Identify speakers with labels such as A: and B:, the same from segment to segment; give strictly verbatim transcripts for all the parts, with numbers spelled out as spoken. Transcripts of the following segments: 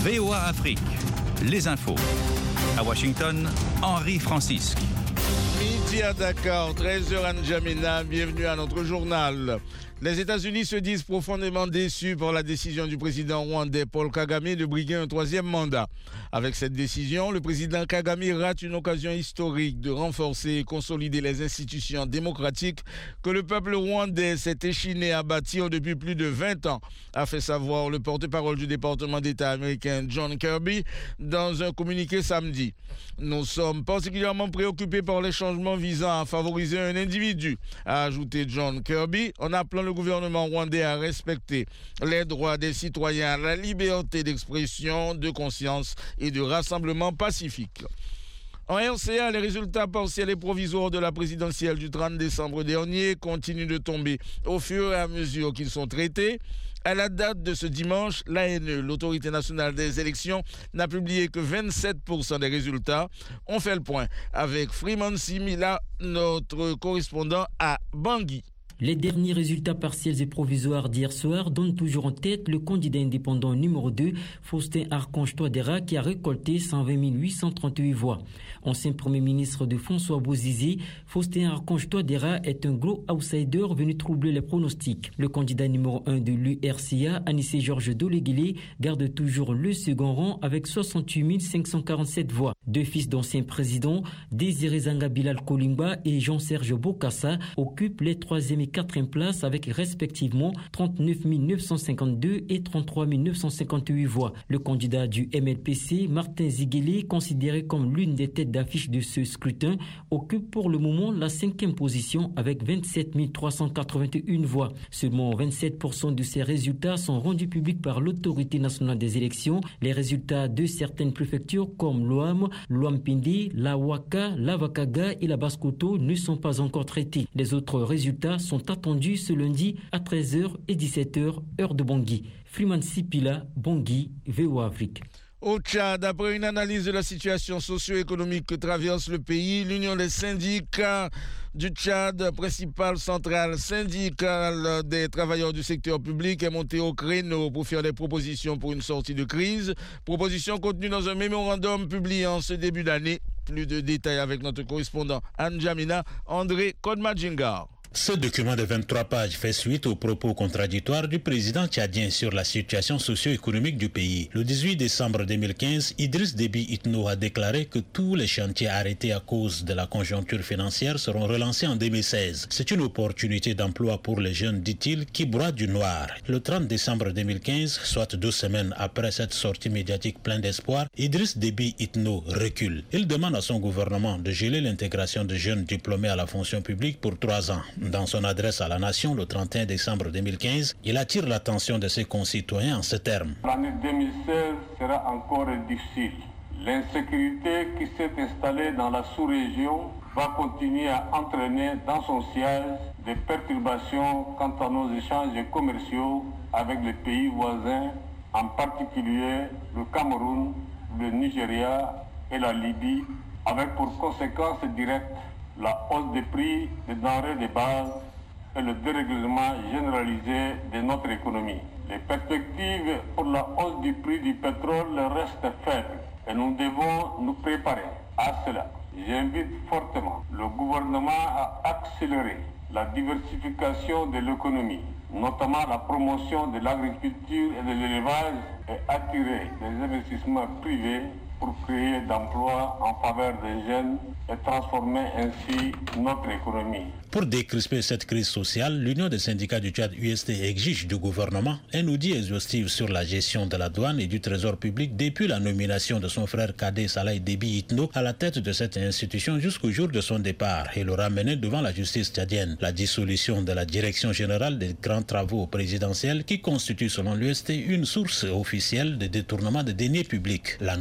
A: V O A Afrique, les infos. À Washington, Henri Francisque.
B: Midi à Dakar, treize heures à N'Djamena, bienvenue à notre journal. Les États-Unis se disent profondément déçus par la décision du président rwandais Paul Kagame de briguer un troisième mandat. Avec cette décision, le président Kagame rate une occasion historique de renforcer et consolider les institutions démocratiques que le peuple rwandais s'est échiné à bâtir depuis plus de vingt ans, a fait savoir le porte-parole du département d'État américain John Kirby dans un communiqué samedi. Nous sommes particulièrement préoccupés par les changements visant à favoriser un individu, a ajouté John Kirby, en appelant le gouvernement rwandais à respecter les droits des citoyens, la liberté d'expression, de conscience et de rassemblement pacifique. En R C A, les résultats partiels et provisoires de la présidentielle du trente décembre dernier continuent de tomber au fur et à mesure qu'ils sont traités. À la date de ce dimanche, l'A N E, l'Autorité nationale des élections, n'a publié que vingt-sept pour cent des résultats. On fait le point avec Freeman Simila, notre correspondant à Bangui.
C: Les derniers résultats partiels et provisoires d'hier soir donnent toujours en tête le candidat indépendant numéro deux, Faustin Archange Touadéra, qui a récolté cent vingt mille huit cent trente-huit voix. Ancien premier ministre de François Bozizé, Faustin Archange Touadéra est un gros outsider venu troubler les pronostics. Le candidat numéro un de l'U R C A, Anissé Georges Doléguélé, garde toujours le second rang avec soixante-huit mille cinq cent quarante-sept voix. Deux fils d'anciens présidents, Désiré Zanga Bilal Kolimba et Jean-Serge Bokassa, occupent les troisième et quatrième places avec respectivement trente-neuf mille neuf cent cinquante-deux et trente-trois mille neuf cent cinquante-huit voix. Le candidat du M L P C, Martin Ziguélé, considéré comme l'une des têtes d'affiche de ce scrutin, occupe pour le moment la cinquième position avec vingt-sept mille trois cent quatre-vingt-un voix. Seulement vingt-sept pour cent de ces résultats sont rendus publics par l'Autorité nationale des élections. Les résultats de certaines préfectures comme l'Ouam, l'Ouampindi, la Ouaka, la Vakaga et la Basse-Koto ne sont pas encore traités. Les autres résultats sont attendus ce lundi à treize heures et dix-sept heures, heure de Bangui. Freeman Sipila, Bangui, V O A Afrique.
B: Au Tchad, après une analyse de la situation socio-économique que traverse le pays, l'Union des syndicats du Tchad, principale centrale syndicale des travailleurs du secteur public, est montée au créneau pour faire des propositions pour une sortie de crise. Propositions contenues dans un mémorandum publié en ce début d'année. Plus de détails avec notre correspondant à N'Djamena, André Kodmadjingar.
D: Ce document de vingt-trois pages fait suite aux propos contradictoires du président tchadien sur la situation socio-économique du pays. Le dix-huit décembre deux mille quinze, Idriss Déby Itno a déclaré que tous les chantiers arrêtés à cause de la conjoncture financière seront relancés en deux mille seize. C'est une opportunité d'emploi pour les jeunes, dit-il, qui broient du noir. Le trente décembre deux mille quinze, soit deux semaines après cette sortie médiatique pleine d'espoir, Idriss Déby Itno recule. Il demande à son gouvernement de geler l'intégration de jeunes diplômés à la fonction publique pour trois ans. Dans son adresse à la nation le trente et un décembre deux mille quinze, il attire l'attention de ses concitoyens en ces termes.
E: L'année deux mille seize sera encore difficile. L'insécurité qui s'est installée dans la sous-région va continuer à entraîner dans son siège des perturbations quant à nos échanges commerciaux avec les pays voisins, en particulier le Cameroun, le Nigeria et la Libye, avec pour conséquence directe la hausse des prix des denrées de base et le dérèglement généralisé de notre économie. Les perspectives pour la hausse du prix du pétrole restent faibles et nous devons nous préparer à cela. J'invite fortement le gouvernement à accélérer la diversification de l'économie, notamment la promotion de l'agriculture et de l'élevage, et attirer des investissements privés pour créer d'emplois en faveur des jeunes et transformer ainsi notre économie.
D: Pour décrisper cette crise sociale, l'Union des syndicats du Tchad U S T exige du gouvernement un audit exhaustif sur la gestion de la douane et du trésor public depuis la nomination de son frère cadet Salah Déby Itno à la tête de cette institution jusqu'au jour de son départ et le ramener devant la justice tchadienne. La dissolution de la direction générale des grands travaux présidentiels qui constitue selon l'U S T une source officielle de détournement de deniers publics. La nomination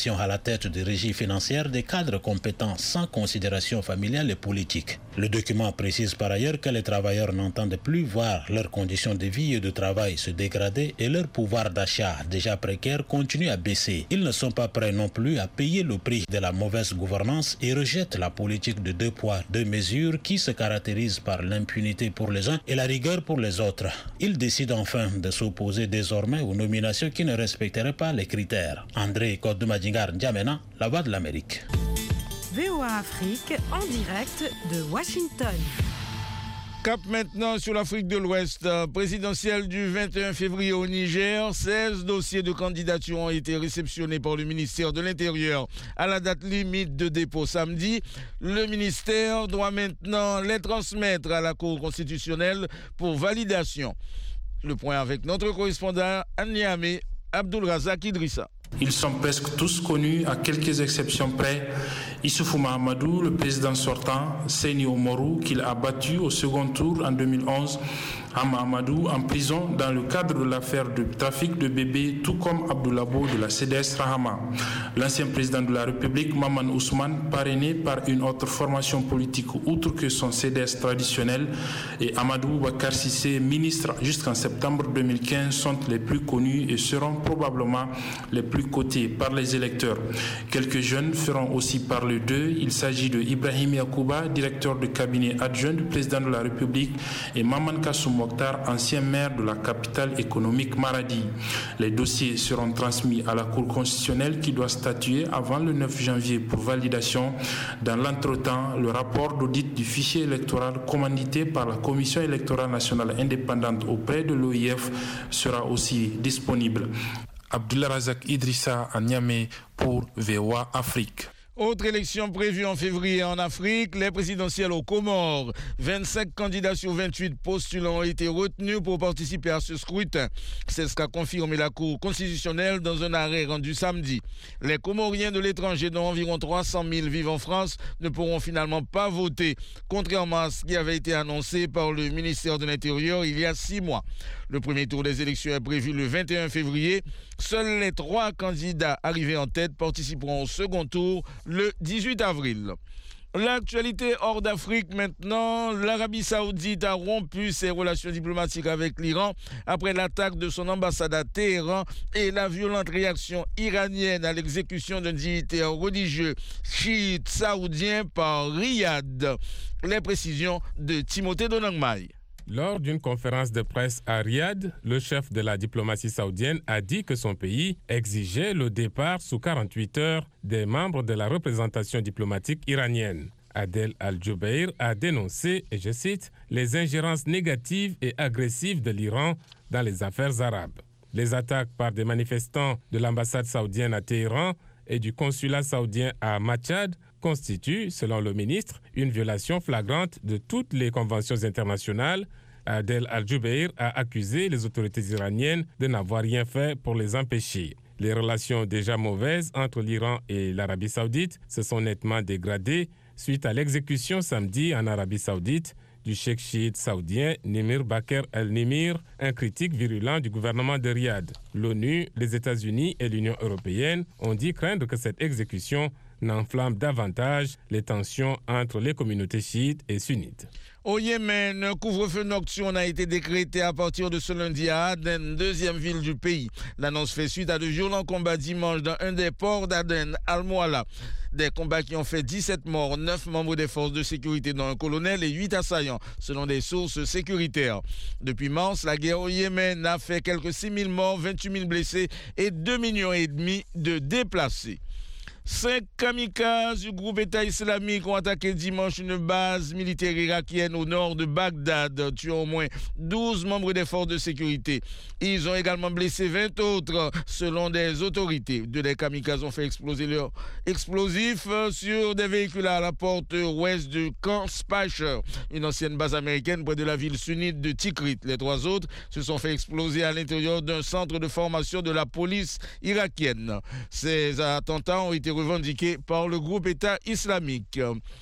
D: nomination à la tête des régies financières des cadres compétents sans considération familiale et politique. Le document précise par ailleurs que les travailleurs n'entendent plus voir leurs conditions de vie et de travail se dégrader et leur pouvoir d'achat déjà précaire continue à baisser. Ils ne sont pas prêts non plus à payer le prix de la mauvaise gouvernance et rejettent la politique de deux poids, deux mesures qui se caractérise par l'impunité pour les uns et la rigueur pour les autres. Ils décident enfin de s'opposer désormais aux nominations qui ne respecteraient pas les critères. André Kodoumadjingar N'Djamena, La Voix de l'Amérique.
F: V O A Afrique en direct de Washington.
B: Cap maintenant sur l'Afrique de l'Ouest. Présidentielle du vingt et un février au Niger, seize dossiers de candidature ont été réceptionnés par le ministère de l'Intérieur à la date limite de dépôt samedi. Le ministère doit maintenant les transmettre à la Cour constitutionnelle pour validation. Le point avec notre correspondant à Niamey, Abdul Razak Idrissa.
G: Ils sont presque tous connus, à quelques exceptions près. Issoufou Mahamadou, le président sortant, Seyni Omorou, qu'il a battu au second tour en deux mille onze, Hama Amadou en prison dans le cadre de l'affaire de trafic de bébés, tout comme Abdoulabo de la C D S Rahama. L'ancien président de la République, Maman Ousmane, parrainé par une autre formation politique outre que son C D S traditionnel, et Amadou Bakar Sissé, ministre jusqu'en septembre deux mille quinze, sont les plus connus et seront probablement les plus cotés par les électeurs. Quelques jeunes feront aussi parler d'eux. Il s'agit de Ibrahim Yakouba, directeur de cabinet adjoint du président de la République, et Maman Kassoum Mokhtar, ancien maire de la capitale économique Maradi. Les dossiers seront transmis à la Cour constitutionnelle qui doit statuer avant le neuf janvier pour validation. Dans l'entretemps, le rapport d'audit du fichier électoral commandité par la Commission électorale nationale indépendante auprès de l'O I F sera aussi disponible. Abdullah Razak Idrissa à Niamey pour V O A Afrique.
B: Autre élection prévue en février en Afrique, les présidentielles aux Comores. vingt-cinq candidats sur vingt-huit postulants ont été retenus pour participer à ce scrutin. C'est ce qu'a confirmé la Cour constitutionnelle dans un arrêt rendu samedi. Les Comoriens de l'étranger, dont environ trois cent mille vivent en France, ne pourront finalement pas voter, contrairement à ce qui avait été annoncé par le ministère de l'Intérieur il y a six mois. Le premier tour des élections est prévu le vingt et un février. Seuls les trois candidats arrivés en tête participeront au second tour le dix-huit avril. L'actualité hors d'Afrique maintenant. L'Arabie Saoudite a rompu ses relations diplomatiques avec l'Iran après l'attaque de son ambassade à Téhéran et la violente réaction iranienne à l'exécution d'un dignitaire religieux chiite saoudien par Riyad. Les précisions de Timothée Donangmaï.
H: Lors d'une conférence de presse à Riyad, le chef de la diplomatie saoudienne a dit que son pays exigeait le départ sous quarante-huit heures des membres de la représentation diplomatique iranienne. Adel Al-Jubeir a dénoncé, et je cite, les ingérences négatives et agressives de l'Iran dans les affaires arabes. Les attaques par des manifestants de l'ambassade saoudienne à Téhéran et du consulat saoudien à Machad constitue, selon le ministre, une violation flagrante de toutes les conventions internationales. Adel Al-Jubeir a accusé les autorités iraniennes de n'avoir rien fait pour les empêcher. Les relations déjà mauvaises entre l'Iran et l'Arabie saoudite se sont nettement dégradées suite à l'exécution samedi en Arabie saoudite du cheikh chiite saoudien Nimir Bakr el-Nimir, un critique virulent du gouvernement de Riyad. L'ONU, les États-Unis et l'Union européenne ont dit craindre que cette exécution n'enflamme davantage les tensions entre les communautés chiites et sunnites.
B: Au Yémen, un couvre-feu nocturne a été décrété à partir de ce lundi à Aden, deuxième ville du pays. L'annonce fait suite à de violents combats dimanche dans un des ports d'Aden, Al-Mouala. Des combats qui ont fait dix-sept morts, neuf membres des forces de sécurité dont un colonel et huit assaillants, selon des sources sécuritaires. Depuis mars, la guerre au Yémen a fait quelques six mille morts, vingt-huit mille blessés et deux millions et demi de déplacés. Cinq kamikazes du groupe État islamique ont attaqué dimanche une base militaire irakienne au nord de Bagdad, tuant au moins douze membres des forces de sécurité. Ils ont également blessé vingt autres, selon des autorités. Deux des kamikazes ont fait exploser leurs explosifs sur des véhicules à la porte ouest du camp Spacher, une ancienne base américaine près de la ville sunnite de Tikrit. Les trois autres se sont fait exploser à l'intérieur d'un centre de formation de la police irakienne. Ces attentats ont été revendiqué par le groupe État islamique.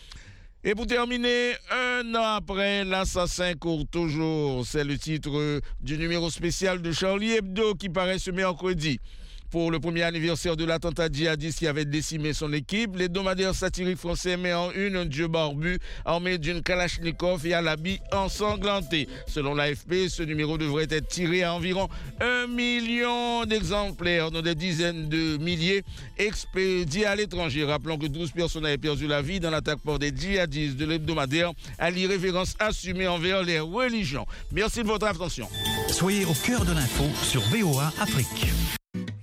B: Et pour terminer, un an après, l'assassin court toujours. C'est le titre du numéro spécial de Charlie Hebdo qui paraît ce mercredi. Pour le premier anniversaire de l'attentat djihadiste qui avait décimé son équipe, l'hebdomadaire satirique français met en une un dieu barbu armé d'une kalachnikov et à l'habit ensanglanté. Selon l'A F P, ce numéro devrait être tiré à environ un million d'exemplaires, dont des dizaines de milliers expédiés à l'étranger. Rappelons que douze personnes avaient perdu la vie dans l'attaque par des djihadistes de l'hebdomadaire à l'irrévérence assumée envers les religions. Merci de votre attention.
A: Soyez au cœur de l'info sur V O A Afrique.